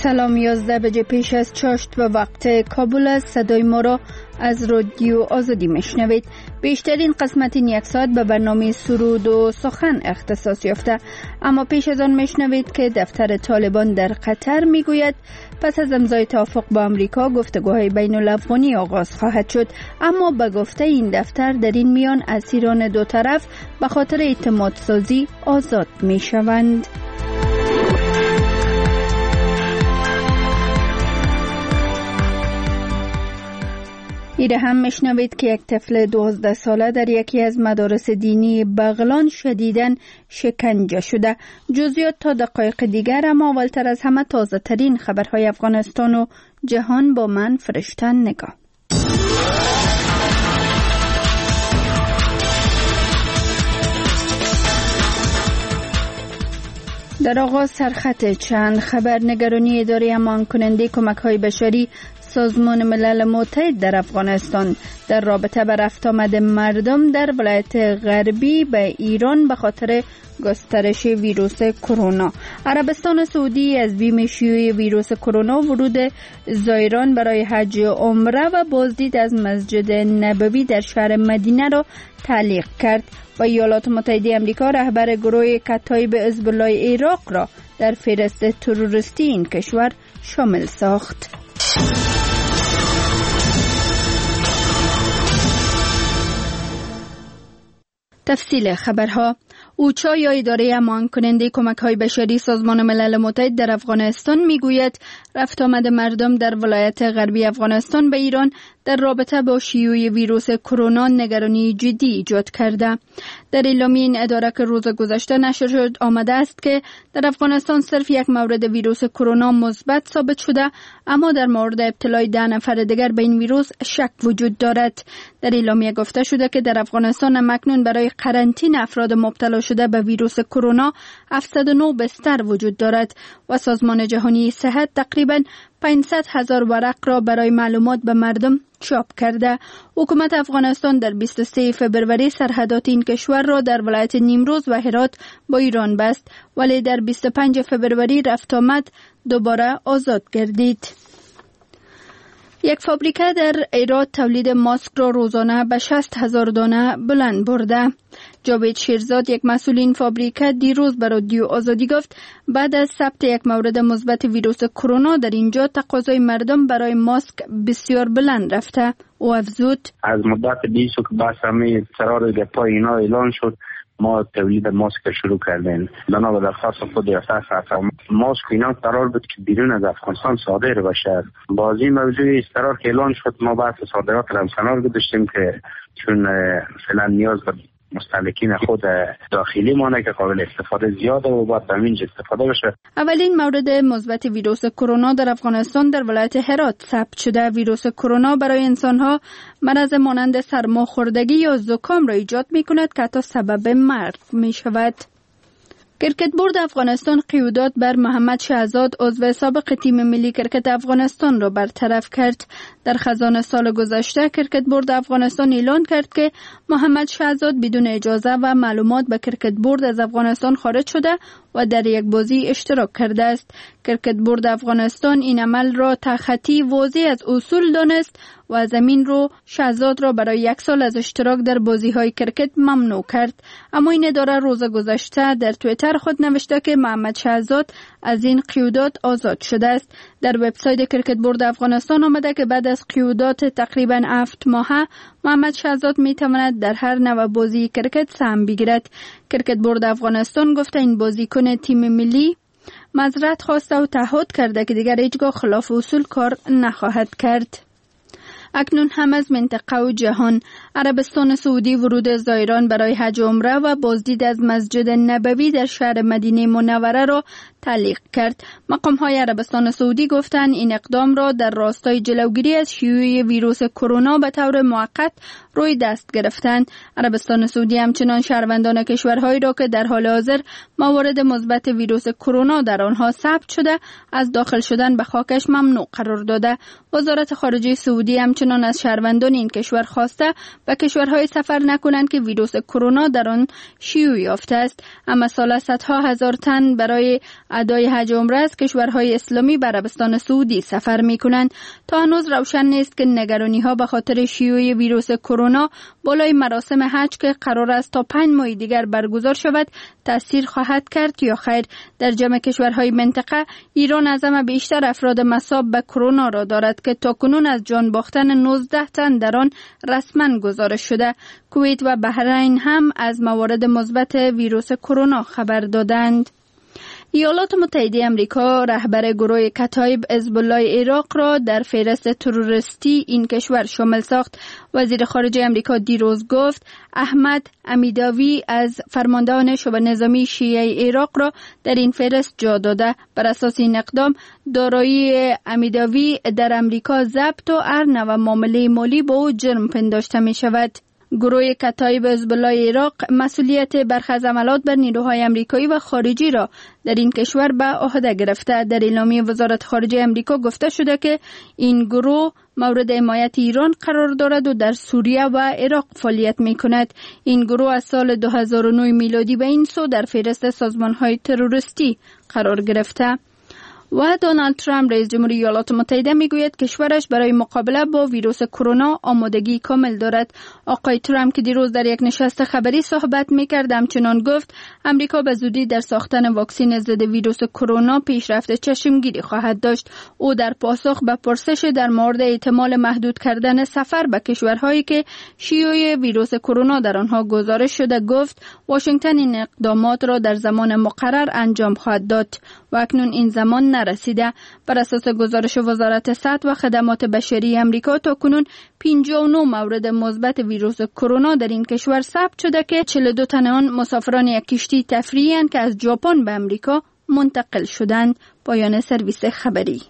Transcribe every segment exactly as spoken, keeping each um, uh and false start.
سلام، یازده بجه پیش از چاشت به وقت کابل است. صدای ما را از رادیو آزادی میشنوید. بیشترین قسمت این یک ساعت به برنامه سرود و سخن اختصاص یافته، اما پیش از آن میشنوید که دفتر طالبان در قطر میگوید پس از امضای توافق با امریکا گفتگوهای بین الافغانی آغاز خواهد شد، اما به گفته این دفتر در این میان اسیران دو طرف به خاطر اعتماد سازی آزاد میشوند. ایره هم میشنوید که یک طفل دوازده ساله در یکی از مدارس دینی بغلان شدیداً شکنجه شده. جزئیات تا دقایق دیگر، اما اولتر از همه تازه ترین خبرهای افغانستان و جهان با من فرشته نگاه. در آغاز سرخط چند خبر. نگرانی اداره امان کننده کمک های بشری سازمان ملل متحد در افغانستان در رابطه با رفت آمد مردم در ولایت غربی به ایران به خاطر گسترش ویروس کرونا. عربستان سعودی از بیم شیوع ویروس کرونا ورود زائران برای حج و عمره و بازدید از مسجد نبوی در شهر مدینه را تعلیق کرد و ایالات متحده آمریکا رهبر گروه کتایب حزب الله عراق را در فهرست تروریستی این کشور شامل ساخت. تفصیل خبرها. اوچا یا اداره امان کننده کمک های بشری سازمان ملل متحد در افغانستان میگوید رفت آمد مردم در ولایت غربی افغانستان به ایران در رابطه با شیوع ویروس کرونا نگرانی جدی ایجاد کرده. در اعلامیه این اداره که روز گذشته نشر شد آمده است که در افغانستان صرف یک مورد ویروس کرونا مثبت ثابت شده، اما در مورد ابتلای ده نفر دیگر به این ویروس شک وجود دارد. در اعلامیه گفته شده که در افغانستان اکنون برای قرنطینه افراد مبتلا شده به ویروس کرونا هفتصد و نه بستر وجود دارد و سازمان جهانی صحت تقریباً پانصد هزار ورق را برای معلومات به مردم چاپ کرده. حکومت افغانستان در بیست و سوم فوریه سرحدات این کشور را در ولایت نیمروز و هرات با ایران بست، ولی در بیست و پنجم فوریه رفت آمد دوباره آزاد گردید. یک فابریکه در هرات تولید ماسک را روزانه به شصت هزار دانه بلند برده. جاوید شیرزاد، یک مسئول این فابریکه، دیروز به رادیو آزادی گفت بعد از ثبت یک مورد مثبت ویروس کرونا در اینجا تقاضای مردم برای ماسک بسیار بلند رفته. او افزود از مدت بیست که بس همه قرار گپا اینا اعلان شد، ما تولید ماسک شروع کردیم. بنا به درخواست خود ریاست ماسک اینا قرار بود که بیرون از افغانستان صادر بشه. بازی موضوعی قرار که اعلان شد، ما بحث صادرات را کنار گذاشتیم که چون فعلا نیاز به مستهلکین خود داخلی مانه که قابل استفاده زیاده و باید همینجا استفاده بشه. اولین مورد مثبت ویروس کرونا در افغانستان در ولایت هرات ثبت شده. ویروس کرونا برای انسانها مرض مانند سرماخوردگی یا زکام را ایجاد می کند که حتی سبب مرگ می شود. کرکت بورد افغانستان قیودات بر محمد شهزاد عضو سابق تیم ملی کرکت افغانستان را برطرف کرد. در خزان سال گذشته کرکت بورد افغانستان اعلان کرد که محمد شهزاد بدون اجازه و معلومات به کرکت بورد از افغانستان خارج شده و در یک بازی اشتراک کرده است. کرکت بورد افغانستان این عمل را تخطی واضح از اصول دانست و از همین رو شهزاد را برای یک سال از اشتراک در بازی‌های کرکت ممنوع کرد. اما این اداره روز گذشته در توییتر خود نوشته که محمد شهزاد از این قیودات آزاد شده است. در وبسایت کرکت بورد افغانستان آمده که بعد از قیودات تقریباً هفت ماهه محمد شهزاد می تواند در هر نوع بازی کرکت سهم بگیرد. کرکت بورد افغانستان گفته این بازیکن تیم ملی معذرت خواسته و تعهد کرده که دیگر هیچگاه خلاف اصول کار نخواهد کرد. اکنون هم از منطقه و جهان. عربستان سعودی ورود زائران برای حج و عمره و بازدید از مسجد نبوی در شهر مدینه منوره را تعلیق کرد. مقام‌های عربستان سعودی گفتند این اقدام را در راستای جلوگیری از شیوع ویروس کرونا به طور موقت روی دست گرفتند. عربستان سعودی همچنان شهروندان کشورهایی را که در حال حاضر موارد مثبت ویروس کرونا در آنها ثبت شده از داخل شدن به خاکش ممنوع قرار داده. وزارت خارجه سعودی همچنان از شهروندان این کشور خواسته به کشورهای سفر نکنند که ویروس کرونا در آن شیوع یافته است. اما سال صدها هزار تن برای ادای حج عمره از کشورهای اسلامی به عربستان سعودی سفر می‌کنند. تا هنوز روشن نیست که نگرانی‌ها به خاطر شیوع ویروس کرونا بالای مراسم حج که قرار است تا پنج ماه دیگر برگزار شود تأثیر خواهد کرد یا خیر. در جمع کشورهای منطقه ایران اعظم بیشتر افراد مصاب به کرونا را دارد که تاکنون از جان باختن نوزده تن در آن رسما گزارش شده. کویت و بحرین هم از موارد مثبت ویروس کرونا خبر دادند. ایالات متحده آمریکا رهبر گروه کتایب حزب الله عراق را در فهرست تروریستی این کشور شامل ساخت. وزیر خارجه آمریکا دیروز گفت احمد امیداوی از فرماندهان شعبه نظامی شیعه عراق را در این فهرست جا داده. بر اساس این اقدام دارایی امیداوی در آمریکا ضبط و هر نوع معامله مالی با او جرم پنداشته می شود. گروه کتایب حزب الله عراق مسئولیت برخی از عملات بر نیروهای آمریکایی و خارجی را در این کشور به عهده گرفته. در اعلامیه وزارت خارجه آمریکا گفته شده که این گروه مورد حمایت ایران قرار دارد و در سوریه و عراق فعالیت می کند. این گروه از سال دو هزار و نه میلادی به این سو در فهرست سازمان‌های تروریستی قرار گرفته. و دونالد ترامپ رئیس جمهوری ایالات متحده میگوید کشورش برای مقابله با ویروس کرونا آمادگی کامل دارد. آقای ترامپ که دیروز در یک نشست خبری صحبت میکرد همچنان گفت امریکا به زودی در ساختن واکسن ضد ویروس کرونا پیشرفت چشمگیری خواهد داشت. او در پاسخ به پرسش در مورد احتمال محدود کردن سفر به کشورهایی که شیوع ویروس کرونا در آنها گزارش شده گفت واشنگتن این اقدامات را در زمان مقرر انجام خواهد داد و اکنون این زمان نرسیده. بر اساس گزارش وزارت صحت و خدمات بشری آمریکا تاکنون پنجاه و نه مورد مثبت ویروس کرونا در این کشور ثبت شده که چهل و دو تن آن مسافران یک کشتی تفریحی اند که از ژاپن به آمریکا منتقل شدند. پایان سرویس خبری.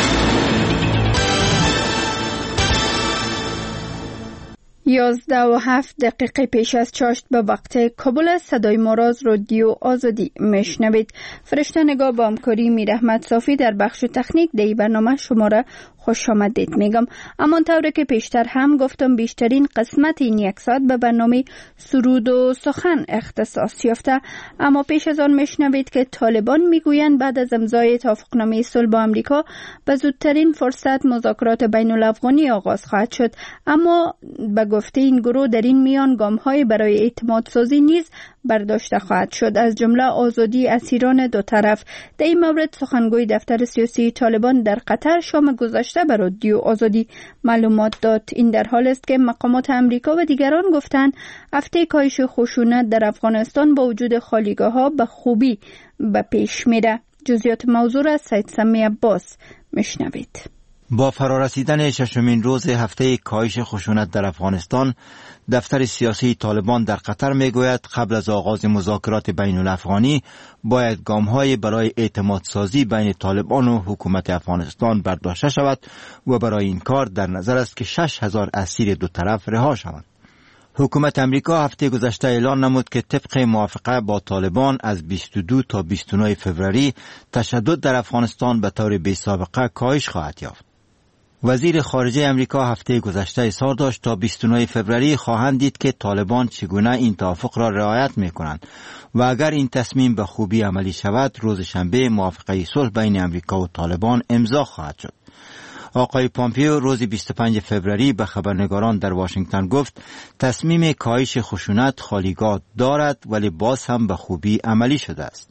یازده و هفت دقیقه پیش از چاشت به وقت کابل صدای ماراز رادیو آزادی میشنوید. فرشته نگاه با همکاری میر احمد صافی در بخش تکنیک دی برنامه شما را خوش آمدید میگم. اما طوری که پیشتر هم گفتم بیشترین قسمت این یک ساعت به برنامه سرود و سخن اختصاص یافته. اما پیش از آن میشنوید که طالبان میگویند بعد از امضای توافقنامه صلح با آمریکا به زودترین فرصت مذاکرات بین الافغانی آغاز خواهد شد. اما به گفته این گروه در این میان گام‌های برای اعتماد سازی نیز برداشته خواهد شد، از جمله آزادی اسیران دو طرف. در این مورد سخنگوی دفتر سیاسی طالبان در قطر شام گذشته به رادیو آزادی معلومات داد. این در حال است که مقامات آمریکا و دیگران گفتند هفته کاهش خشونت در افغانستان با وجود خالیگاه‌ها به خوبی به پیش میره. جزئیات موضوع را از سید سمی عباس میشنوید. با فرارسیدن ششمین روز هفته کاهش خشونت در افغانستان، دفتر سیاسی طالبان در قطر میگوید قبل از آغاز مذاکرات بین الافغانی باید گام‌های برای اعتماد سازی بین طالبان و حکومت افغانستان برداشته شود و برای این کار در نظر است که شش هزار اسیر دو طرف رها شوند. حکومت امریکا هفته گذشته اعلان نمود که طبق موافقه با طالبان از بیست و دو تا بیست و نه فوریه تشدد در افغانستان به طور بی‌سابقه کاهش خواهد یافت. وزیر خارجه امریکا هفته گذشته اظهار داشت تا بیست و نه فوریه خواهند دید که طالبان چگونه این توافق را رعایت می‌کنند و اگر این تصمیم به خوبی عملی شود روز شنبه موافقه صلح بین امریکا و طالبان امضا خواهد شد. آقای پامپیو روز بیست و پنج فوریه به خبرنگاران در واشنگتن گفت تصمیم کاهش خشونت خالیگاه دارد ولی باز هم به خوبی عملی شده است.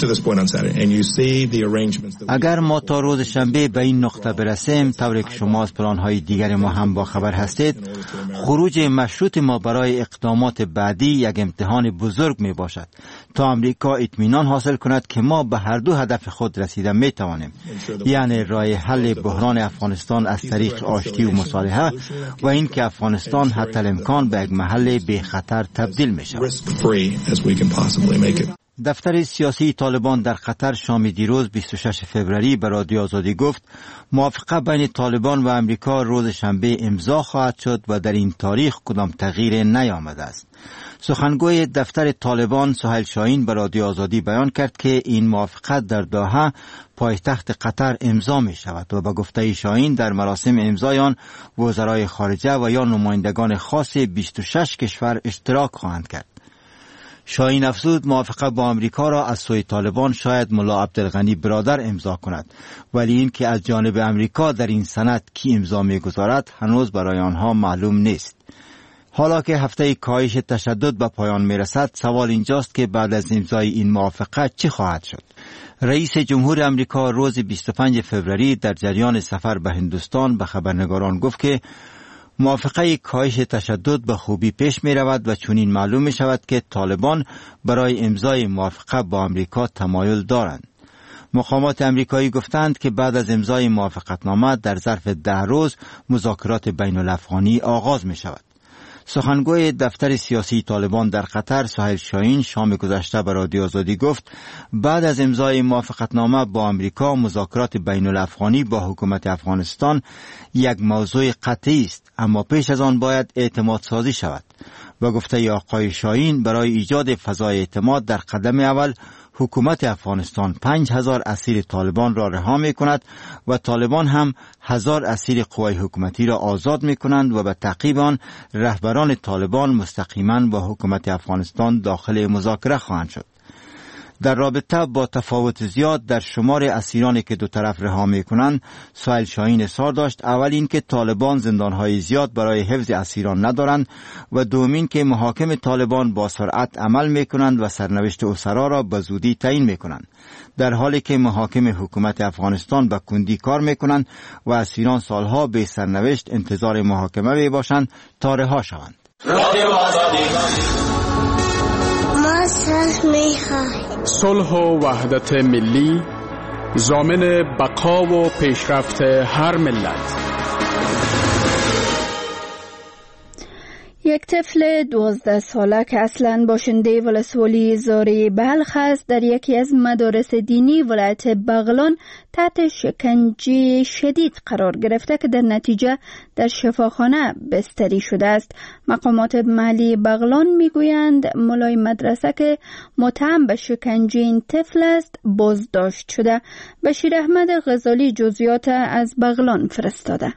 اگر ما تا روز شنبه به این نقطه برسیم، طوری که شما از پلان‌های دیگر ما هم با خبر هستید، خروج مشروط ما برای اقدامات بعدی یک امتحان بزرگ می باشد تا امریکا اطمینان حاصل کند که ما به هر دو هدف خود رسیدن می توانیم، یعنی راه حل بحران افغانستان از طریق آشتی و مصالحه و این که افغانستان حتی الامکان به یک محل بی خطر تبدیل می شود. دفتر سیاسی طالبان در قطر شام دیروز بیست و شش فوریه به رادیو آزادی گفت موافقه بین طالبان و امریکا روز شنبه امضا خواهد شد و در این تاریخ کدام تغییر نیامده است. سخنگوی دفتر طالبان سهیل شاهین به رادیو آزادی بیان کرد که این موافقت در دوحه پایتخت قطر امضا می شود و به گفته شاهین در مراسم امضای آن وزرای خارجه و یا نمایندگان خاص بیست و شش کشور اشتراک خواهند کرد. شاهین افزود موافقه با امریکا را از سوی طالبان شاید ملا عبدالغنی برادر امضا کند، ولی این که از جانب امریکا در این سند کی امضا می‌گذارد هنوز برای آنها معلوم نیست. حالا که هفته کاهش تشدد به پایان میرسد، سوال اینجاست که بعد از امضای این موافقه چه خواهد شد؟ رئیس جمهور امریکا روز بیست و پنج فوریه در جریان سفر به هندوستان به خبرنگاران گفت که موافقه کاهش تشدد به خوبی پیش می رود و چنین معلوم می شود که طالبان برای امضای موافقه با امریکا تمایل دارند. مقامات امریکایی گفتند که بعد از امضای موافقتنامه در ظرف ده روز مذاکرات بین الافغانی آغاز می شود. سخنگوی دفتر سیاسی طالبان در قطر سهیل شاهین شام گذشته به رادیو آزادی گفت بعد از امضای موافقتنامه با امریکا مذاکرات بین الافغانی با حکومت افغانستان یک موضوع قطعی است، اما پیش از آن باید اعتماد سازی شود. و گفته آقای شاهین برای ایجاد فضای اعتماد در قدم اول حکومت افغانستان پنج هزار اسیر طالبان را رها می کند و طالبان هم هزار اسیر قوای حکومتی را آزاد می کنند و به تعقیب آن رهبران طالبان مستقیما با حکومت افغانستان داخل مذاکره خواهند شد. در رابطه با تفاوت زیاد در شمار اسیرانی که دو طرف رها می کنند، سهیل شاهین اصرار داشت اول این که طالبان زندانهای زیاد برای حفظ اسیران ندارند و دومین که محاکم طالبان با سرعت عمل می کنند و سرنوشت اسرا را به زودی تعیین می کنند، در حالی که محاکم حکومت افغانستان به کندی کار می کنند و اسیران سالها به سرنوشت انتظار محاکمه می باشند تا رها شوند. صلح و وحدت ملی ضامن بقا و پیشرفت هر ملت. یک طفل دوازده ساله که اصلاً باشنده ولسوالی زاری بلخ است در یکی از مدارس دینی ولایت بغلان تحت شکنجه شدید قرار گرفته که در نتیجه در شفاخانه بستری شده است. مقامات محلی بغلان میگویند ملای مدرسه که متهم به شکنجه این طفل است بازداشت شده. بشیر احمد غزالی جزئیات از بغلان فرستاده.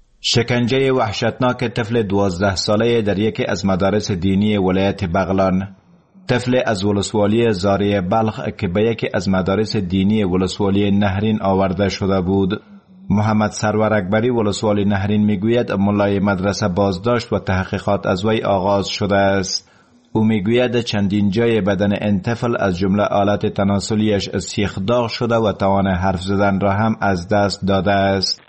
شکنجه وحشتناک طفل دوازده ساله در یکی از مدارس دینی ولایت بغلان. طفل از ولسوالی زاری بلخ که به یکی از مدارس دینی ولسوالی نهرین آورده شده بود. محمد سرور اکبری ولسوالی نهرین میگوید ملای مدرسه بازداشت و تحقیقات از وی آغاز شده است. او میگوید چندین جای بدن این طفل از جمله آلت تناسلیش سیخ داغ شده و توان حرف زدن را هم از دست داده است.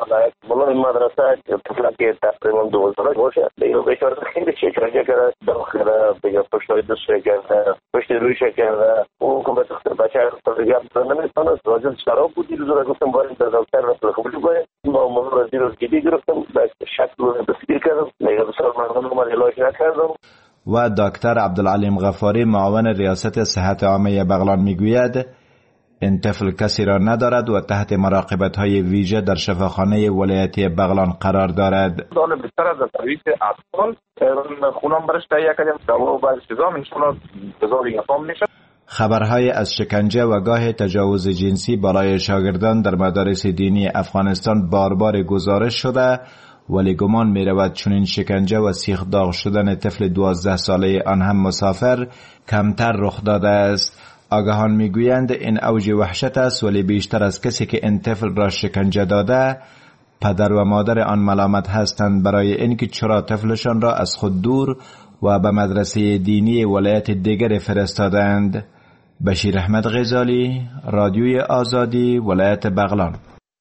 ملای مدرسه طفل که تقریبا دوازده باشه دیگه بیچاره خیلی شکنجه کرده، داخل بیا پشت دست کرده، پشت رویش کرده. اون که بچه بچه دیگه نمیتونه راجع شراب بود. روز را گفتم باید در دکتر رفت خبری باید ما موضوع را زیر جدی گرفتم، شک رو بسیار کردم، دیگه بسیار مردم رو علاج نکردم. و دکتر عبدالعلیم غفاری معاون ریاست صحت عامه بغلان میگوید این طفل کسی را ندارد و تحت مراقبت های ویژه در شفاخانه ولایتی بغلان قرار دارد. دانه بهتر از سرویس اطفال خونم برش تهیه کردیم دوا و بعض چیزا انشالله بزار یافام میشه. خبرهای از شکنجه و گاه تجاوز جنسی بالای شاگردان در مدارس دینی افغانستان بار بار گزارش شده، ولی گمان می رود چنین شکنجه و سیخ داغ شدن طفل دوازده ساله آن هم مسافر کمتر رخ داده است. آگاهان میگویند این اوج وحشت است، ولی بیشتر از کسی که این طفل را شکنجه داده پدر و مادر آن ملامت هستند برای اینکه چرا طفلشان را از خود دور و به مدرسه دینی ولایت دیگر فرستادند. بشیر احمد غزالی، رادیوی آزادی، ولایت بغلان.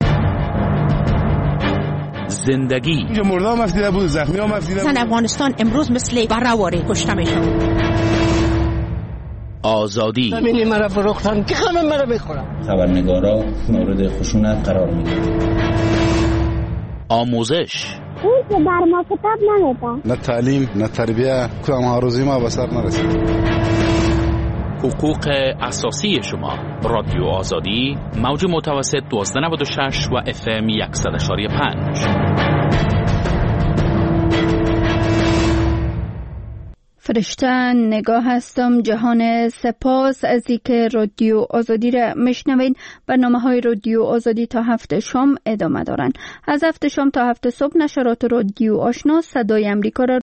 زندگی مردم مفیده بود، زخمی ها مفیده بود. زن افغانستان امروز مثل برهواره کشته میشن. آزادی زمینی مرا فروختن که همه مرا بخورم. خبرنگارا مورد خشونت قرار میدن. آموزش اون که در ما کتاب نمیدن. نه تعلیم نه تربیه، کدام ها روزی ما به سر نرسید. حقوق اساسی شما. رادیو آزادی، موج متوسط دوازده نود و شش و اف ام صد و پنج. فرشته نگاه هستم. جهان سپاس از اینکه رادیو آزادی را میشنوید. برنامه های رادیو آزادی تا هفت شام ادامه دارن. از هفت شام تا هفت صبح نشرات رادیو آشنا صدای امریکا را